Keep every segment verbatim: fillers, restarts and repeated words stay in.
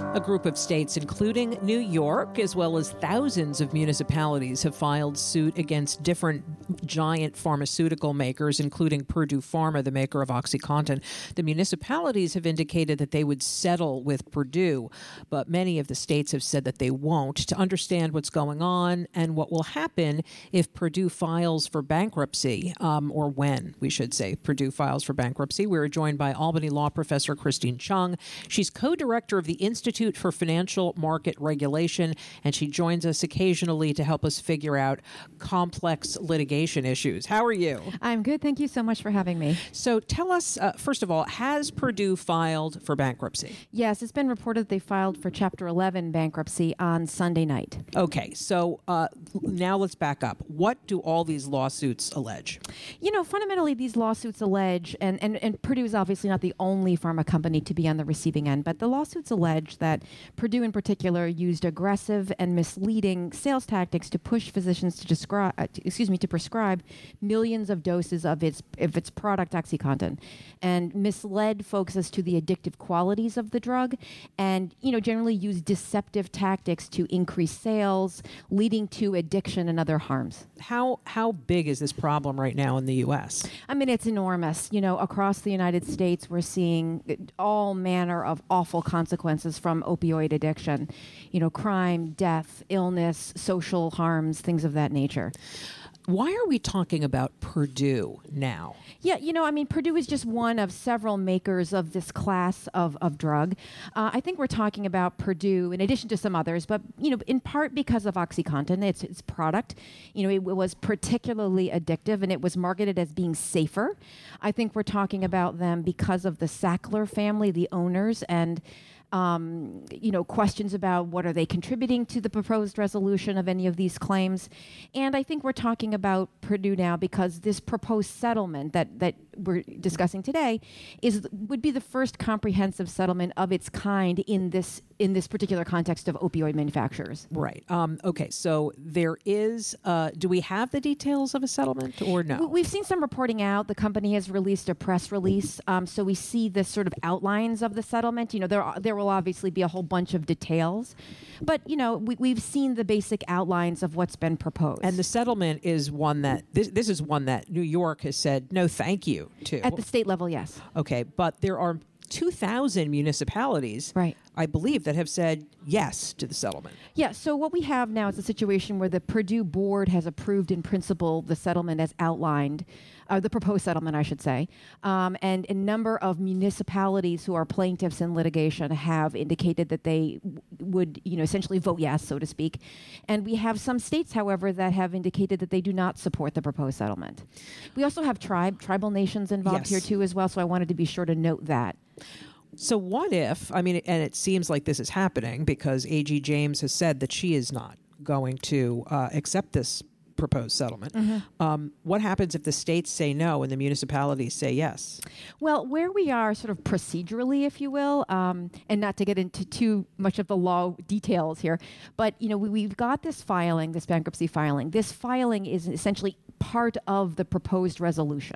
A group of states, including New York, as well as thousands of municipalities, have filed suit against different giant pharmaceutical makers, including Purdue Pharma, the maker of OxyContin. The municipalities have indicated that they would settle with Purdue, but many of the states have said that they won't. To understand what's going on and what will happen if Purdue files for bankruptcy, um, or when, we should say, Purdue files for bankruptcy, we're joined by Albany law professor Christine Chung. She's co-director of the Institute for Financial Market Regulation, and she joins us occasionally to help us figure out complex litigation issues. How are you? I'm good. Thank you so much for having me. So tell us, uh, first of all, has Purdue filed for bankruptcy? Yes, it's been reported they filed for Chapter eleven bankruptcy on Sunday night. Okay, so uh, now let's back up. What do all these lawsuits allege? You know, fundamentally, these lawsuits allege, and, and, and Purdue is obviously not the only pharma company to be on the receiving end, but the lawsuits allege that Purdue in particular used aggressive and misleading sales tactics to push physicians to describe, uh, to, excuse me, to prescribe millions of doses of its of its product OxyContin, and misled folks as to the addictive qualities of the drug, and you know generally used deceptive tactics to increase sales, leading to addiction and other harms. How how big is this problem right now in the U S? I mean, it's enormous. You know, across the United States, we're seeing all manner of awful consequences from opioid addiction. You know, crime, death, illness, social harms, things of that nature. Why are we talking about Purdue now? Yeah, you know, I mean, Purdue is just one of several makers of this class of, of drug. Uh, I think we're talking about Purdue in addition to some others, but, you know, in part because of OxyContin, its, its product. You know, it, it was particularly addictive and it was marketed as being safer. I think we're talking about them because of the Sackler family, the owners, and Um, you know, questions about what are they contributing to the proposed resolution of any of these claims. And I think we're talking about Purdue now because this proposed settlement that, that we're discussing today is would be the first comprehensive settlement of its kind in this in this particular context of opioid manufacturers. Right. Um, okay. So there is, uh, do we have the details of a settlement or no? We've seen some reporting out. The company has released a press release. Um, so we see the sort of outlines of the settlement. You know, there are, there will obviously be a whole bunch of details, but you know, we, we've seen the basic outlines of what's been proposed. And the settlement is one that, this, this is one that New York has said, no, thank you to. At the state level, yes. Okay. But there are two thousand municipalities, right, I believe, that have said yes to the settlement. Yeah, so what we have now is a situation where the Purdue board has approved in principle the settlement as outlined, uh, the proposed settlement, I should say, um, and a number of municipalities who are plaintiffs in litigation have indicated that they w- would, you know, essentially vote yes, so to speak. And we have some states, however, that have indicated that they do not support the proposed settlement. We also have tribe, tribal nations involved Yes. here too as well, so I wanted to be sure to note that. So what if, I mean, and it seems like this is happening because A G James has said that she is not going to uh, accept this proposed settlement. Mm-hmm. Um, what happens if the states say no and the municipalities say yes? Well, where we are sort of procedurally, if you will, um, and not to get into too much of the law details here, but, you know, we, we've got this filing, this bankruptcy filing. This filing is essentially part of the proposed resolution.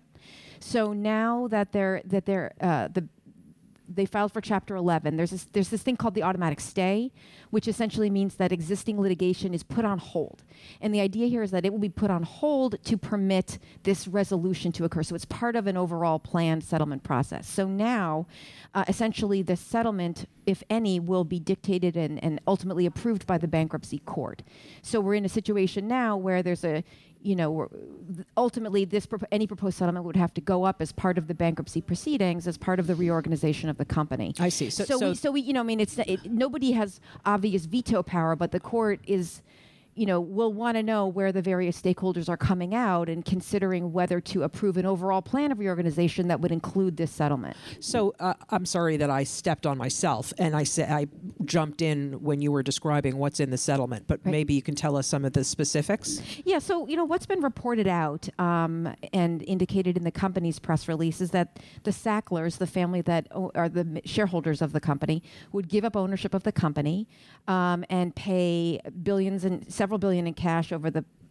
So now that they're, that they're, uh, the they filed for Chapter eleven. There's this, there's this thing called the automatic stay, which essentially means that existing litigation is put on hold. And the idea here is that it will be put on hold to permit this resolution to occur. So it's part of an overall planned settlement process. So now, uh, essentially, the settlement, if any, will be dictated and, and ultimately approved by the bankruptcy court. So we're in a situation now where there's a you know, ultimately, this any proposed settlement would have to go up as part of the bankruptcy proceedings, as part of the reorganization of the company. I see. So, so, so, we, so we, you know, I mean, it's it, nobody has obvious veto power, but the court is, you know, will want to know where the various stakeholders are coming out and considering whether to approve an overall plan of reorganization that would include this settlement. So uh, I'm sorry that I stepped on myself and I said I jumped in when you were describing what's in the settlement, but right. Maybe you can tell us some of the specifics. Yeah. So, you know, what's been reported out um, and indicated in the company's press release is that the Sacklers, the family that o- are the shareholders of the company, would give up ownership of the company um, and pay billions and several billion in cash over the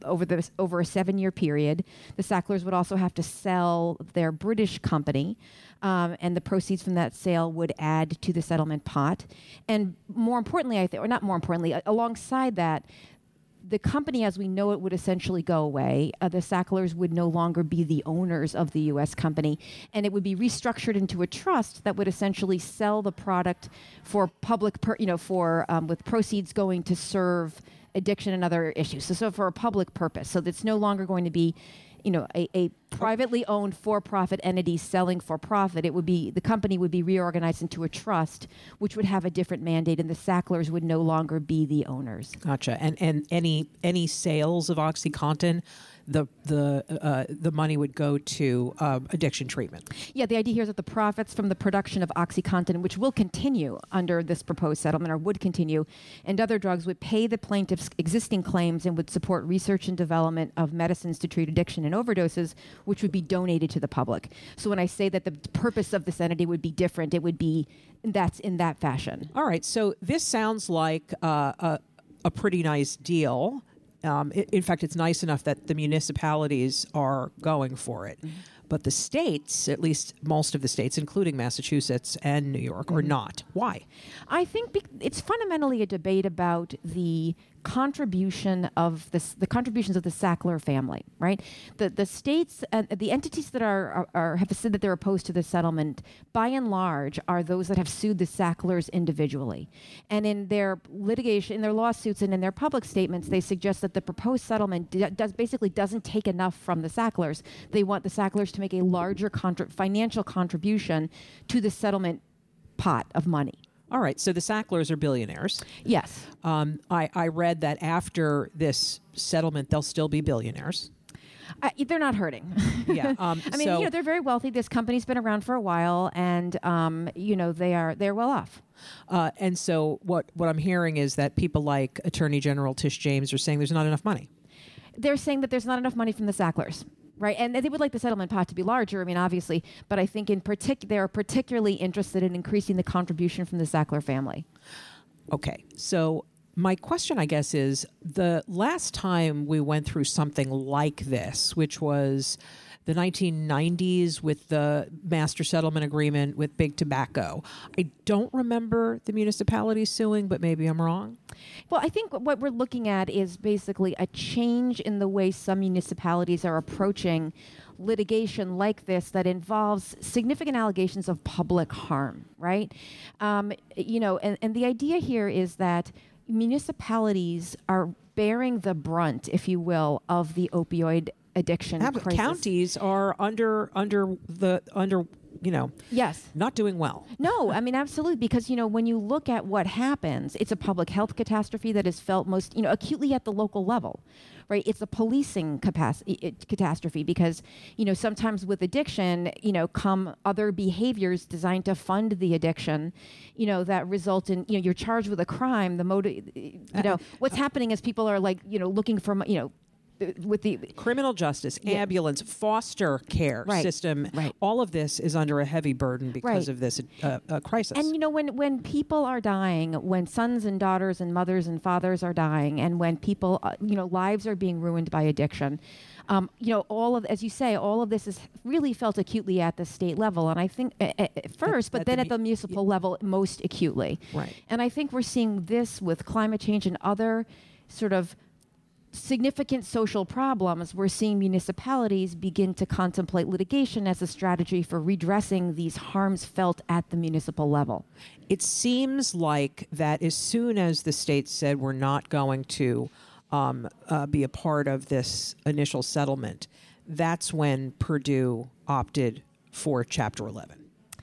over the over a seven-year period. The Sacklers would also have to sell their British company, um, and the proceeds from that sale would add to the settlement pot. And more importantly, I think, or not more importantly, a- alongside that, the company as we know it would essentially go away. Uh, the Sacklers would no longer be the owners of the U S company, and it would be restructured into a trust that would essentially sell the product for public, per, you know, for um, with proceeds going to serve addiction and other issues. So, so for a public purpose. So that's no longer going to be, you know, a, a privately owned for-profit entity selling for profit. It would be, the company would be reorganized into a trust, which would have a different mandate, and the Sacklers would no longer be the owners. Gotcha. And and any any sales of OxyContin, the the uh, the money would go to uh, addiction treatment. Yeah, the idea here is that the profits from the production of OxyContin, which will continue under this proposed settlement, or would continue, and other drugs would pay the plaintiffs' existing claims and would support research and development of medicines to treat addiction and overdoses, which would be donated to the public. So when I say that the purpose of this entity would be different, it would be that's in that fashion. All right. So this sounds like uh, a, a pretty nice deal. Um, i- in fact, it's nice enough that the municipalities are going for it. Mm-hmm. But the states, at least most of the states, including Massachusetts and New York, mm-hmm. are not. Why? I think be- it's fundamentally a debate about the contribution of this, the contributions of the Sackler family, right? The the states and uh, the entities that are, are, are have said that they're opposed to the settlement, by and large, are those that have sued the Sacklers individually. And in their litigation, in their lawsuits, and in their public statements, they suggest that the proposed settlement d- does basically doesn't take enough from the Sacklers. They want the Sacklers to make a larger contri- financial contribution to the settlement pot of money. All right, so the Sacklers are billionaires. Yes. Um, I, I read that after this settlement, they'll still be billionaires. Uh, they're not hurting. Yeah. Um, I mean, so, you know, they're very wealthy. This company's been around for a while, and um, you know, they are they're well off. Uh, and so what what I'm hearing is that people like Attorney General Tish James are saying there's not enough money. They're saying that there's not enough money from the Sacklers. Right, and they would like the settlement pot to be larger. I mean, obviously, but I think in particular they are particularly interested in increasing the contribution from the Sackler family. Okay, so my question, I guess, is the last time we went through something like this, which was the nineteen nineties with the master settlement agreement with Big Tobacco. I don't remember the municipalities suing, but maybe I'm wrong. Well, I think what we're looking at is basically a change in the way some municipalities are approaching litigation like this that involves significant allegations of public harm, right? Um, you know, and, and the idea here is that municipalities are bearing the brunt, if you will, of the opioid addiction Ab- crisis. Counties are under under the under you know Yes. not doing well. No, I mean, absolutely. Because, you know, when you look at what happens, it's a public health catastrophe that is felt most, you know, acutely at the local level, right? It's a policing capacity, catastrophe because, you know, sometimes with addiction, you know, come other behaviors designed to fund the addiction, you know, that result in, you know, you're charged with a crime. The motive, you know, what's happening is people are like, you know, looking for, you know, with the criminal justice, yeah. ambulance, foster care right. system, right. all of this is under a heavy burden because right. of this uh, uh, crisis. And you know, when when people are dying, when sons and daughters and mothers and fathers are dying, and when people, uh, you know, lives are being ruined by addiction, um, you know, all of, as you say, all of this is really felt acutely at the state level, and I think uh, at first, at, but at then the at the municipal yeah. level most acutely. Right. And I think we're seeing this with climate change and other sort of significant social problems. We're seeing municipalities begin to contemplate litigation as a strategy for redressing these harms felt at the municipal level. It seems like that as soon as the state said we're not going to um, uh, be a part of this initial settlement, that's when Purdue opted for Chapter eleven.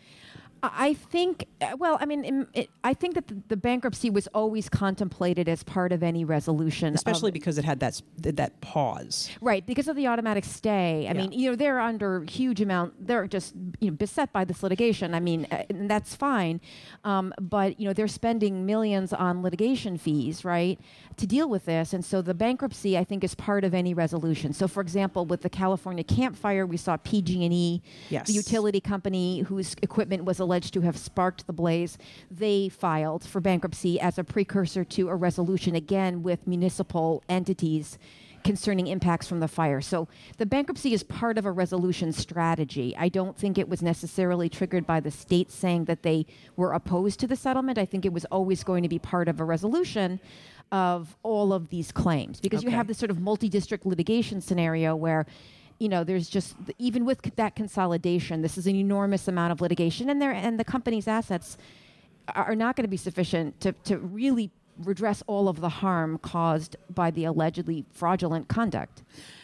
I think, uh, well, I mean, im- it, I think that the, the bankruptcy was always contemplated as part of any resolution. Especially of, because it had that s- th- that pause. Right, because of the automatic stay. I Yeah. mean, you know, they're under huge amount, they're just, you know, beset by this litigation. I mean, uh, and that's fine. Um, but, you know, they're spending millions on litigation fees, right, to deal with this. And so the bankruptcy, I think, is part of any resolution. So, for example, with the California Camp Fire, we saw P G and E, Yes. the utility company whose equipment was alleged to have sparked the blaze. They filed for bankruptcy as a precursor to a resolution, again, with municipal entities concerning impacts from the fire. So the bankruptcy is part of a resolution strategy. I don't think it was necessarily triggered by the states saying that they were opposed to the settlement. I think it was always going to be part of a resolution of all of these claims, because okay. you have this sort of multi-district litigation scenario where, you know, there's just, even with that consolidation, this is an enormous amount of litigation, and there and the company's assets are not going to be sufficient to, to really redress all of the harm caused by the allegedly fraudulent conduct.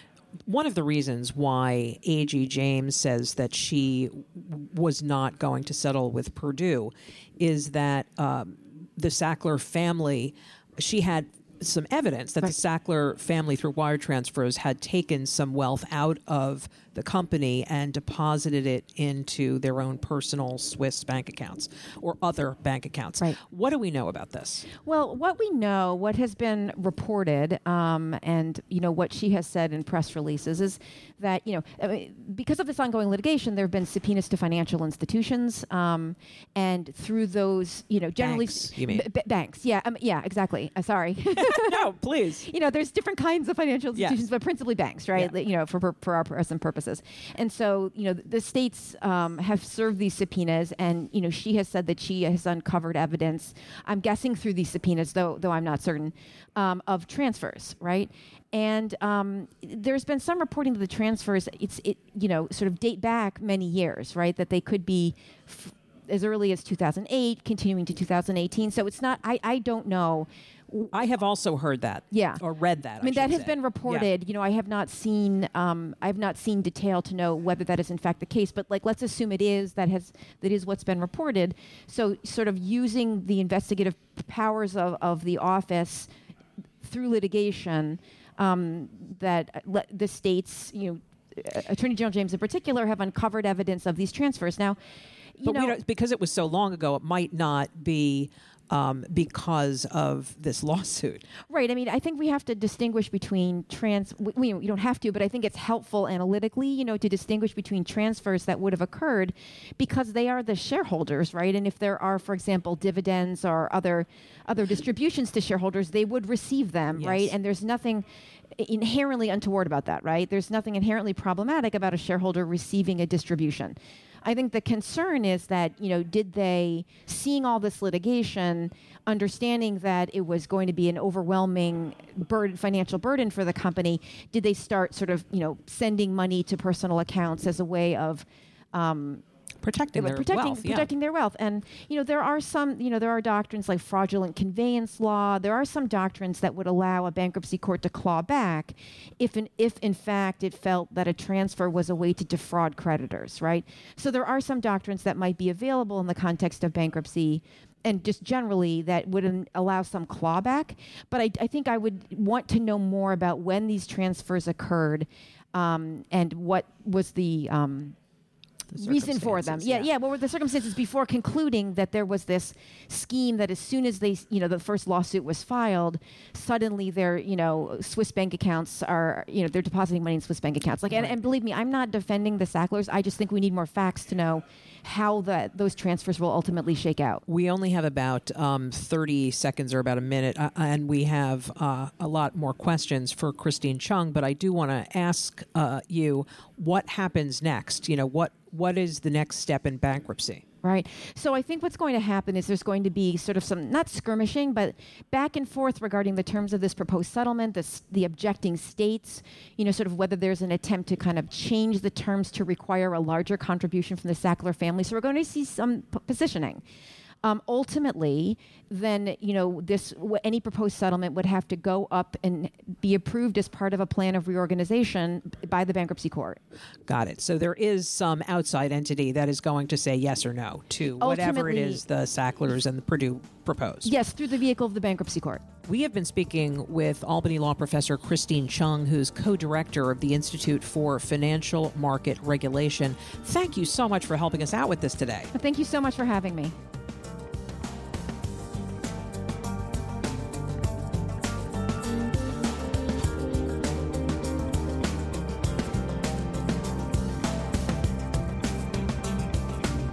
One of the reasons why A G James says that she w- was not going to settle with Purdue is that um, the Sackler family, she had some evidence that right. the Sackler family, through wire transfers, had taken some wealth out of the company and deposited it into their own personal Swiss bank accounts or other bank accounts. Right. What do we know about this? Well, what we know, what has been reported, um, and you know what she has said in press releases, is that you know I mean, because of this ongoing litigation, there have been subpoenas to financial institutions, um, and through those, you know, generally banks, you mean? B- b- banks, yeah, um, yeah, exactly. Uh, sorry. No, please. You know, there's different kinds of financial institutions, yes. but principally banks, right? Yeah. You know, for for our present purposes. And so, you know, the states um, have served these subpoenas, and you know, she has said that she has uncovered evidence. I'm guessing through these subpoenas, though, though I'm not certain, um, of transfers, right? And um, there's been some reporting that the transfers, it's it, you know, sort of date back many years, right? That they could be f- as early as two thousand eight, continuing to two thousand eighteen. So it's not. I I don't know. I have also heard that, yeah, or read that. I mean, I that has say. been reported. Yeah. You know, I have not seen, um, I have not seen detail to know whether that is in fact the case. But like, let's assume it is. That has that is what's been reported. So, sort of using the investigative powers of, of the office through litigation, um, that le- the states, you know, uh, Attorney General James in particular, have uncovered evidence of these transfers. Now, you but know, we don't, because it was so long ago, it might not be. Um, because of this lawsuit. Right. I mean, I think we have to distinguish between trans... We, we, you don't have to, but I think it's helpful analytically, you know, to distinguish between transfers that would have occurred because they are the shareholders, right? And if there are, for example, dividends or other other distributions to shareholders, they would receive them, yes. right? And there's nothing inherently untoward about that, right? There's nothing inherently problematic about a shareholder receiving a distribution. I think the concern is that, you know, did they, seeing all this litigation, understanding that it was going to be an overwhelming burden, financial burden for the company, did they start sort of, you know, sending money to personal accounts as a way of um, protecting their protecting, wealth, yeah. protecting their wealth. And, you know, there are some, you know, there are doctrines like fraudulent conveyance law. There are some doctrines that would allow a bankruptcy court to claw back if, in, if in fact it felt that a transfer was a way to defraud creditors, right? So there are some doctrines that might be available in the context of bankruptcy and just generally that would an, allow some clawback. But I, I think I would want to know more about when these transfers occurred um, and what was the... Um, The reason for them. Yeah, yeah, yeah. What were the circumstances before concluding that there was this scheme that as soon as they, you know, the first lawsuit was filed, suddenly their, you know, Swiss bank accounts are, you know, they're depositing money in Swiss bank accounts. Like, right. and, and believe me, I'm not defending the Sacklers. I just think we need more facts to know how that those transfers will ultimately shake out. We only have about um, thirty seconds or about a minute, uh, and we have uh, a lot more questions for Christine Chung, but I do want to ask uh, you what happens next? You know, what what is the next step in bankruptcy? Right. So I think what's going to happen is there's going to be sort of some, not skirmishing, but back and forth regarding the terms of this proposed settlement, this, the objecting states, you know, sort of whether there's an attempt to kind of change the terms to require a larger contribution from the Sackler family. So we're going to see some p- positioning. Um, ultimately, then, you know, this w- any proposed settlement would have to go up and be approved as part of a plan of reorganization b- by the bankruptcy court. Got it. So there is some outside entity that is going to say yes or no to whatever it is the Sacklers and the Purdue propose. Yes, through the vehicle of the bankruptcy court. We have been speaking with Albany Law Professor Christine Chung, who's co-director of the Institute for Financial Market Regulation. Thank you so much for helping us out with this today. Well, thank you so much for having me.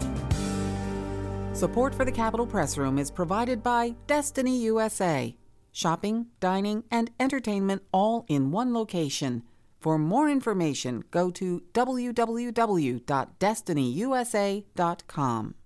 Support for the Capitol Press Room is provided by Destiny U S A. Shopping, dining, and entertainment all in one location. For more information, go to w w w dot destiny u s a dot com.